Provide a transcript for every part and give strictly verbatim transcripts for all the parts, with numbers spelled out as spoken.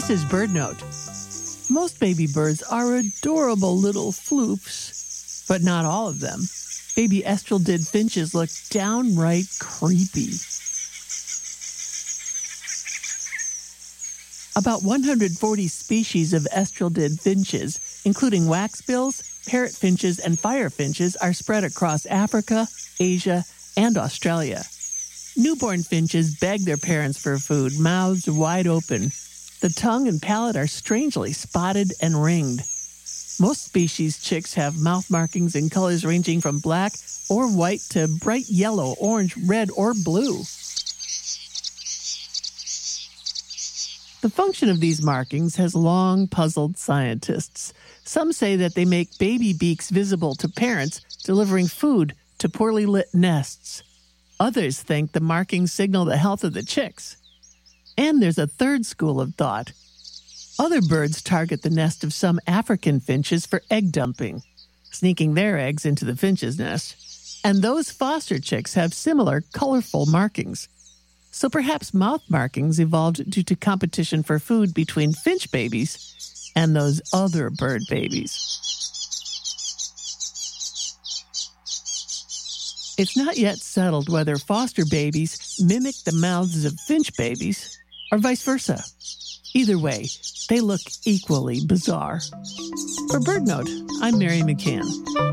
This is BirdNote. Most baby birds are adorable little floofs, but not all of them. Baby estrildid finches look downright creepy. About one hundred forty species of estrildid finches, including waxbills, parrot finches, and fire finches, are spread across Africa, Asia, and Australia. Newborn finches beg their parents for food, mouths wide open. The tongue and palate are strangely spotted and ringed. Most species chicks have mouth markings in colors ranging from black or white to bright yellow, orange, red, or blue. The function of these markings has long puzzled scientists. Some say that they make baby beaks visible to parents, delivering food to poorly lit nests. Others think the markings signal the health of the chicks. And there's a third school of thought. Other birds target the nest of some African finches for egg dumping, sneaking their eggs into the finch's nest. And those foster chicks have similar colorful markings. So perhaps mouth markings evolved due to competition for food between finch babies and those other bird babies. It's not yet settled whether foster babies mimic the mouths of finch babies or vice versa. Either way, they look equally bizarre. For BirdNote, I'm Mary McCann.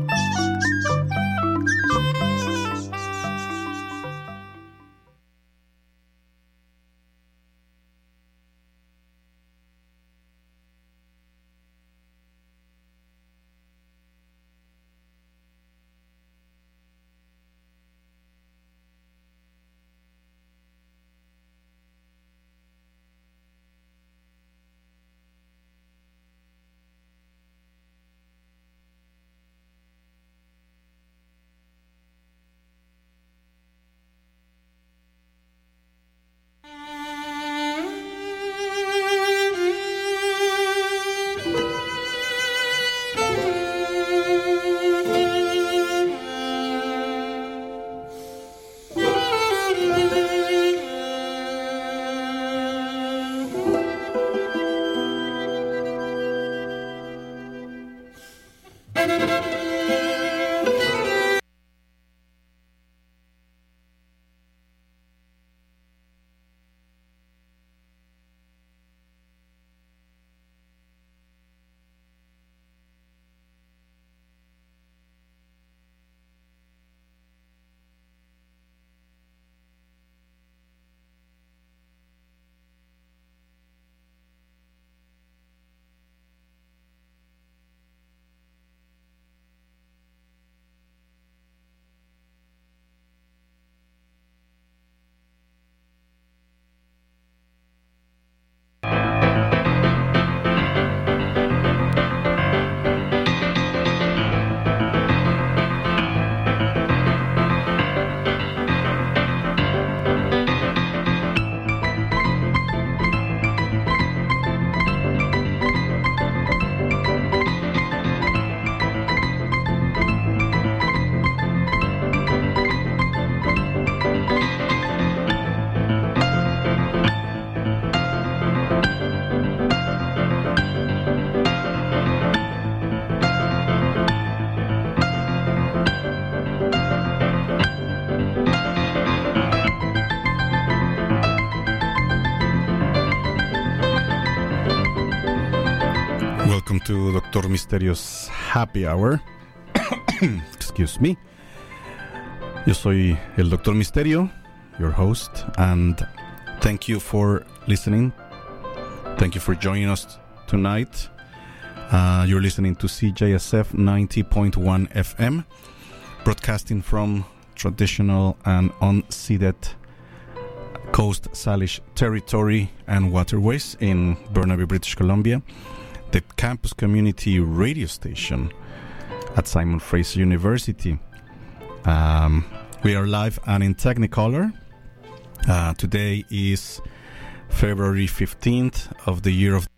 Welcome to Doctor Misterio's Happy Hour. Excuse me. Yo soy el Doctor Misterio, your host, and thank you for listening. Thank you for joining us tonight. Uh, you're listening to C J S F ninety point one F M, broadcasting from traditional and unceded Coast Salish territory and waterways in Burnaby, British Columbia. The campus community radio station at Simon Fraser University. Um, we are live and in Technicolor. Uh, today is February fifteenth of the year of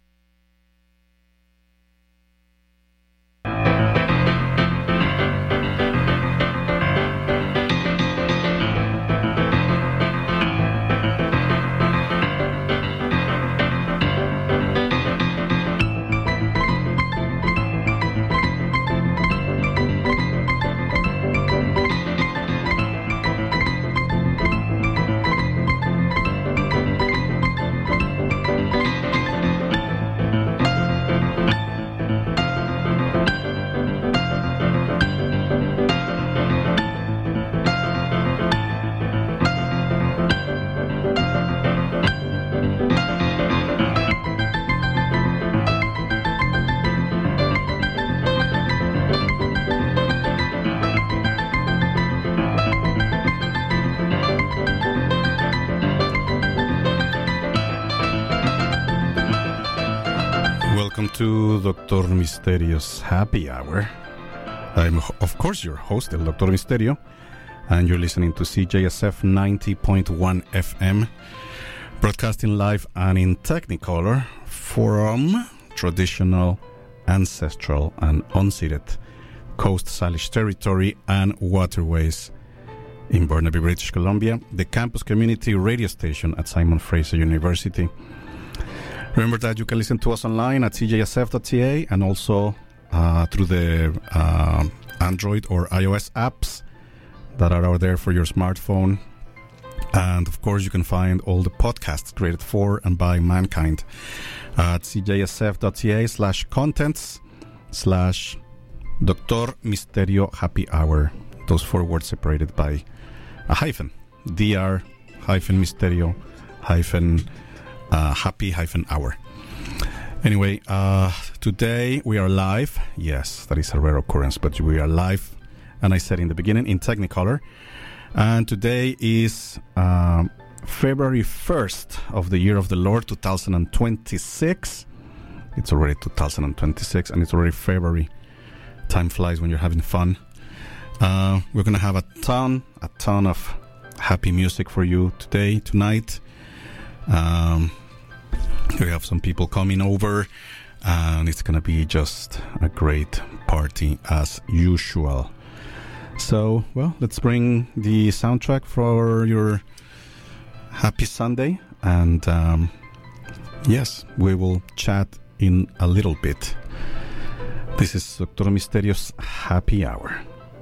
to Doctor Misterio's Happy Hour. I'm, of course, your host, El Doctor Misterio, and you're listening to C J S F ninety point one F M, broadcasting live and in Technicolor from traditional, ancestral, and unceded Coast Salish territory and waterways in Burnaby, British Columbia, the campus community radio station at Simon Fraser University. Remember that you can listen to us online at c j s f dot c a and also uh, through the uh, Android or iOS apps that are out there for your smartphone. And of course, you can find all the podcasts created for and by mankind at c j s f dot c a slash contents slash Doctor Misterio Happy Hour. Those four words separated by a hyphen. Dr hyphen Misterio hyphen Uh, happy hyphen hour. Anyway, uh, today we are live. Yes, that is a rare occurrence, but we are live, and I said in the beginning, in Technicolor. And today is um, February first of the year of the Lord, two thousand twenty-six. It's already two thousand twenty-six, and it's already February. Time flies when you're having fun. Uh, we're going to have a ton, a ton of happy music for you today, tonight. Um, we have some people coming over, and it's gonna be just a great party as usual. So, well, let's bring the soundtrack for your happy Sunday, and um, yes, we will chat in a little bit. This is Doctor Misterio's Happy Hour.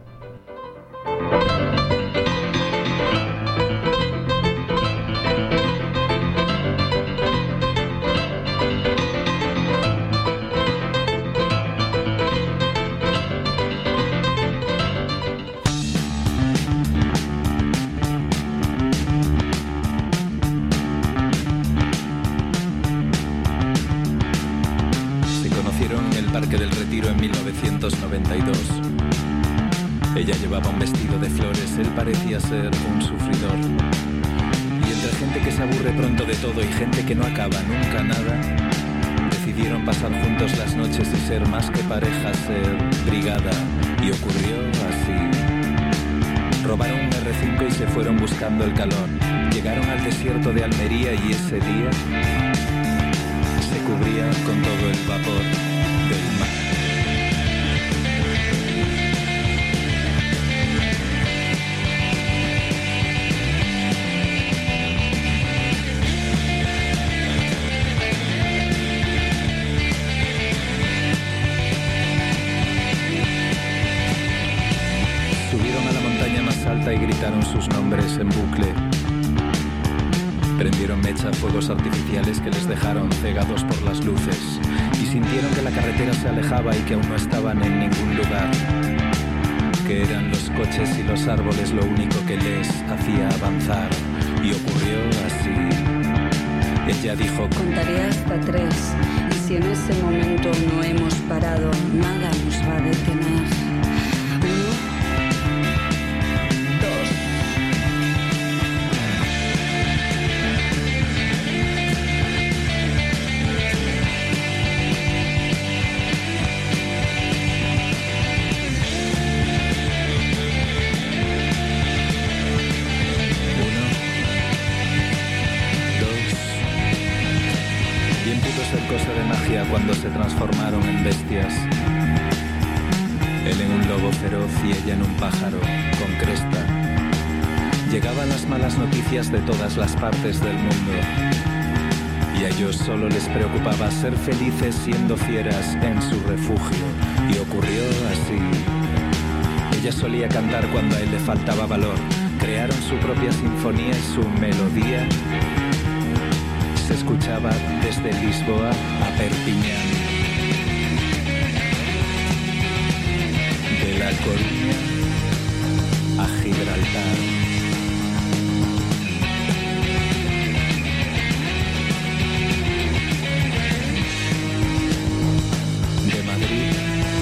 Parque del Retiro en mil novecientos noventa y dos. Ella llevaba un vestido de flores, él parecía ser un sufridor. Y entre gente que se aburre pronto de todo y gente que no acaba nunca nada, decidieron pasar juntos las noches y ser más que pareja, ser brigada. Y ocurrió así. Robaron un erre cinco y se fueron buscando el calor. Llegaron al desierto de Almería y ese día se cubría con todo el vapor del mar. Subieron a la montaña más alta y gritaron sus nombres en bucle. Prendieron mecha a fuegos artificiales que les dejaron cegados por las luces y sintieron que la carretera se alejaba y que aún no estaban en ningún lugar, que eran los coches y los árboles lo único que les hacía avanzar. Y ocurrió así. Ella dijo: contaré hasta tres, y si en ese momento no hemos parado, nada nos va a detener. Cuando se transformaron en bestias, él en un lobo feroz y ella en un pájaro con cresta. Llegaban las malas noticias de todas las partes del mundo y a ellos solo les preocupaba ser felices siendo fieras en su refugio. Y ocurrió así. Ella solía cantar cuando a él le faltaba valor. Crearon su propia sinfonía y su melodía se escuchaba desde Lisboa a Perpiñán, de La Coruña a Gibraltar. De Madrid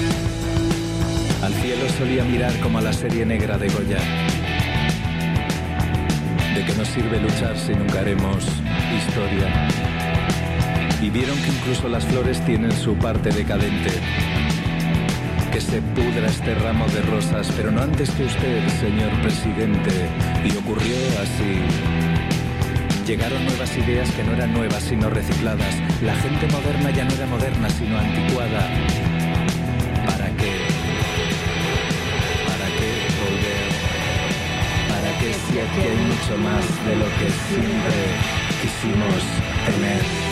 al cielo solía mirar como a la serie negra de Goya. ¿De qué nos sirve luchar si nunca haremos historia? y vieron que incluso las flores tienen su parte decadente. Que se pudra este ramo de rosas, pero no antes que usted, señor presidente. Y ocurrió así. Llegaron nuevas ideas que no eran nuevas sino recicladas. La gente moderna ya no era moderna sino anticuada. ¿Para qué? ¿Para qué volver? ¿Para qué si aquí hay mucho más de lo que siempre quisimos tener?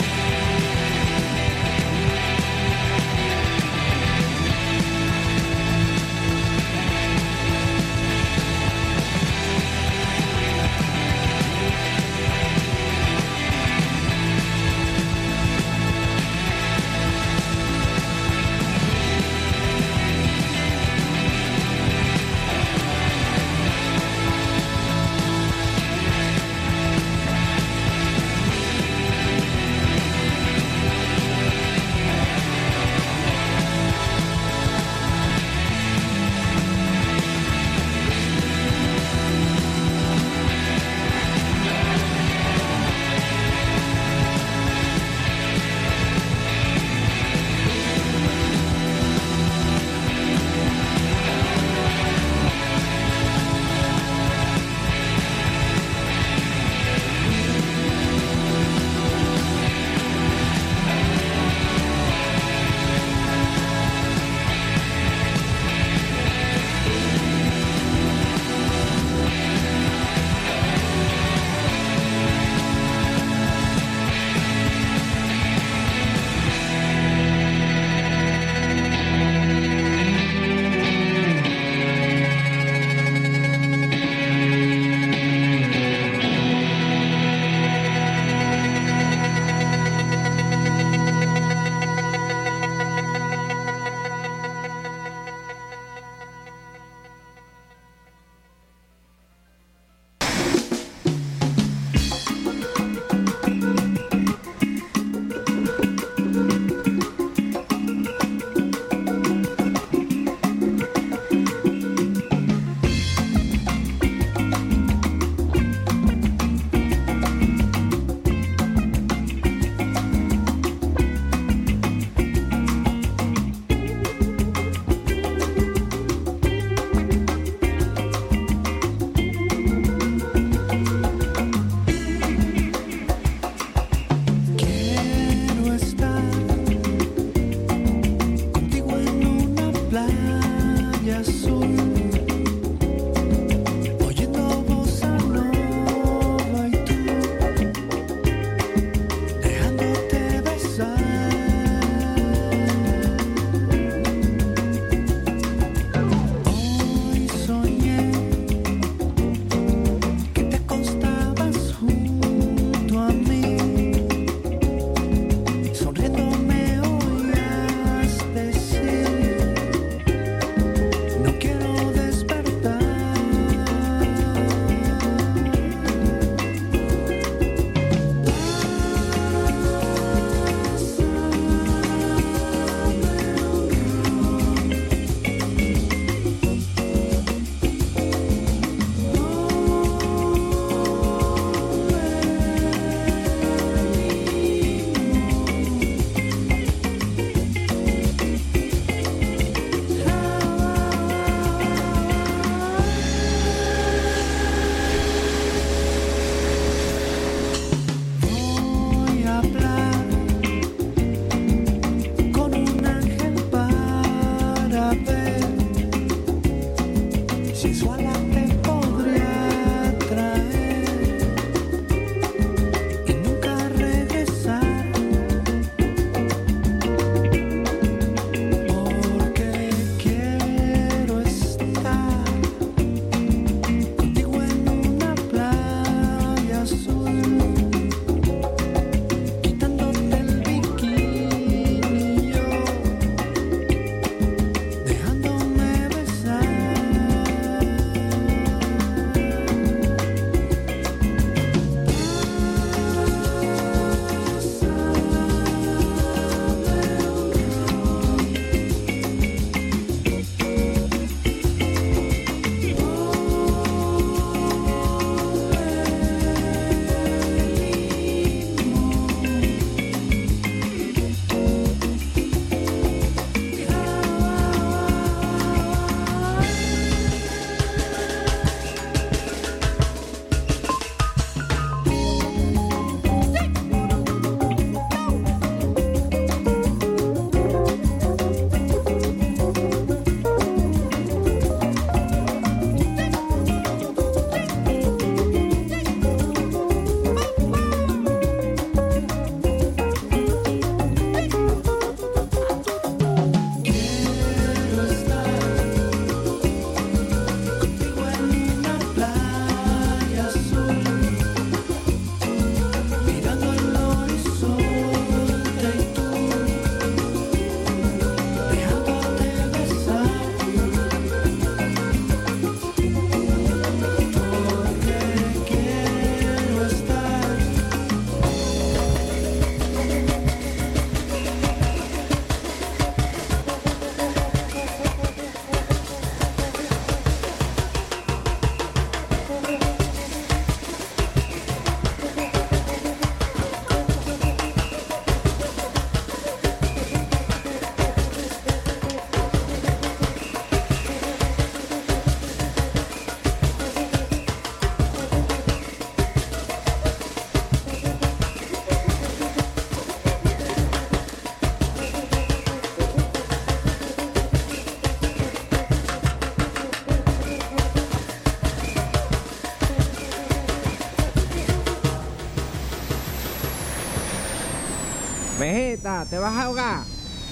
Greta, te vas a ahogar.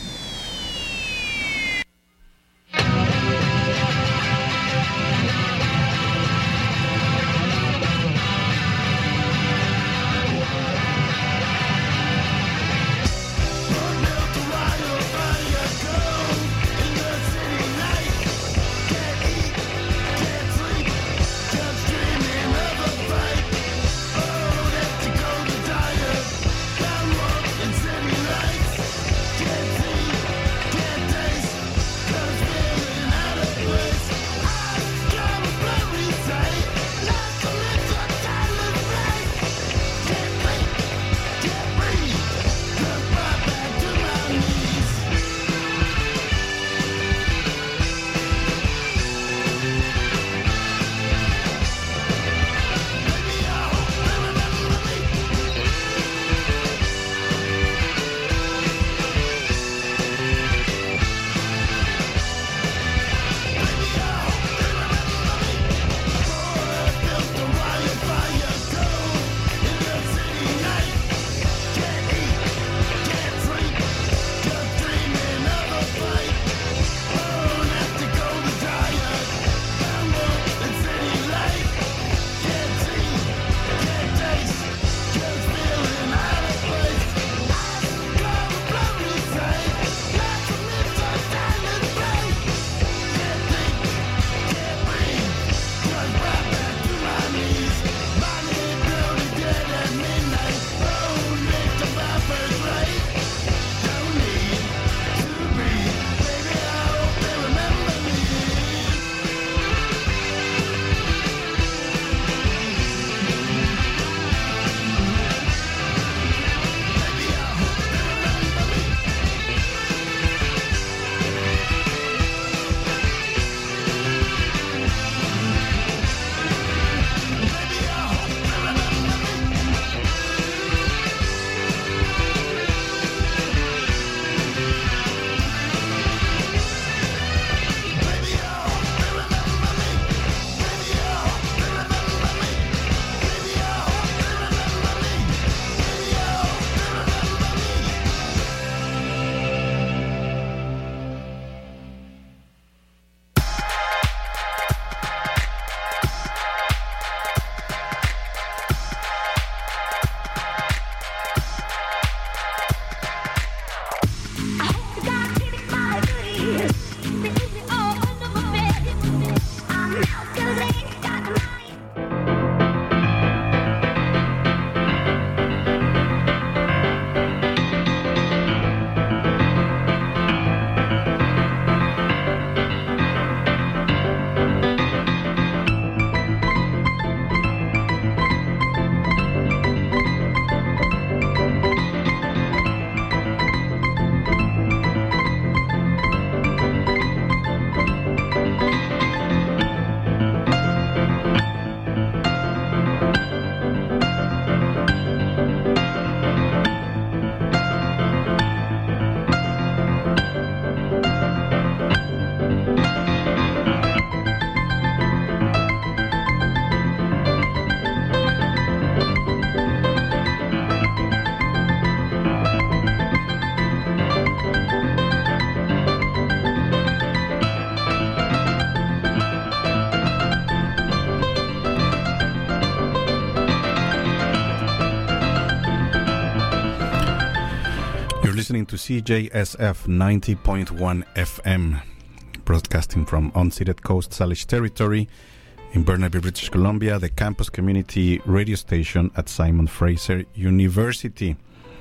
Listening to C J S F ninety point one F M, broadcasting from unceded Coast Salish territory in Burnaby, British Columbia, the campus community radio station at Simon Fraser University.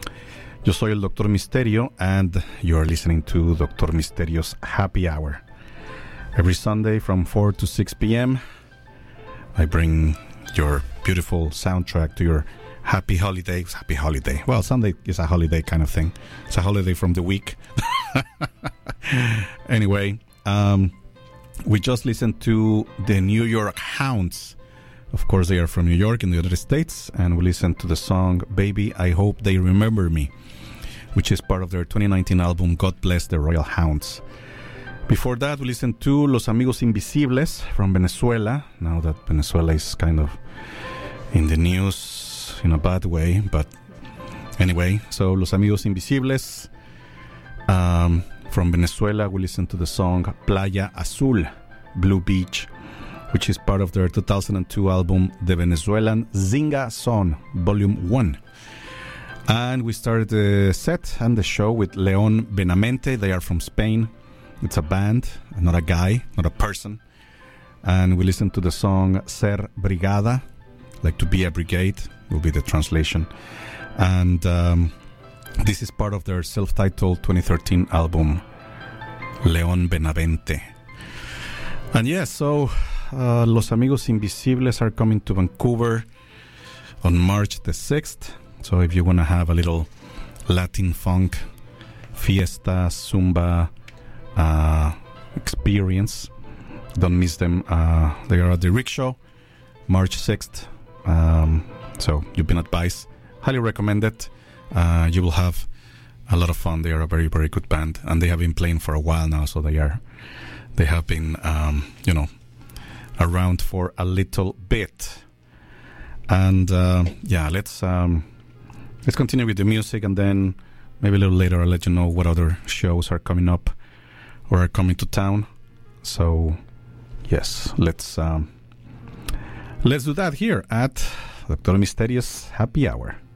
Yo soy el Doctor Misterio, and you are listening to Doctor Misterio's Happy Hour. Every Sunday from four to six p.m., I bring your beautiful soundtrack to your happy holiday. Happy holiday. Well, Sunday is a holiday kind of thing. It's a holiday from the week. Anyway, um, we just listened to the New York Hounds. Of course, they are from New York in the United States, and we listened to the song Baby, I Hope They Remember Me, which is part of their twenty nineteen album God Bless the Royal Hounds. Before that, we listened to Los Amigos Invisibles from Venezuela. Now that Venezuela is kind of in the news in a bad way, but Anyway, so Los Amigos Invisibles. Um, from Venezuela, we listen to the song Playa Azul, Blue Beach, which is part of their two thousand two album, The Venezuelan Zinga Son, Volume one. And we started the set and the show with León Benavente. They are from Spain. It's a band, not a guy, not a person. And we listened to the song Ser Brigada, like to be a brigade, will be the translation. And um, this is part of their self-titled twenty thirteen album, León Benavente. And yes, yeah, so uh, Los Amigos Invisibles are coming to Vancouver on March the sixth. So if you want to have a little Latin funk, fiesta, zumba uh, experience, don't miss them. Uh, they are at the Rickshaw, March sixth. Um, so you've been advised. Highly recommend it. Uh, you will have a lot of fun. They are a very, very good band, and they have been playing for a while now. So they are, they have been, um, you know, around for a little bit. And uh, yeah, let's um, let's continue with the music, and then maybe a little later I'll let you know what other shows are coming up or are coming to town. So yes, let's um, let's do that here at Doctor Misterios Happy Hour.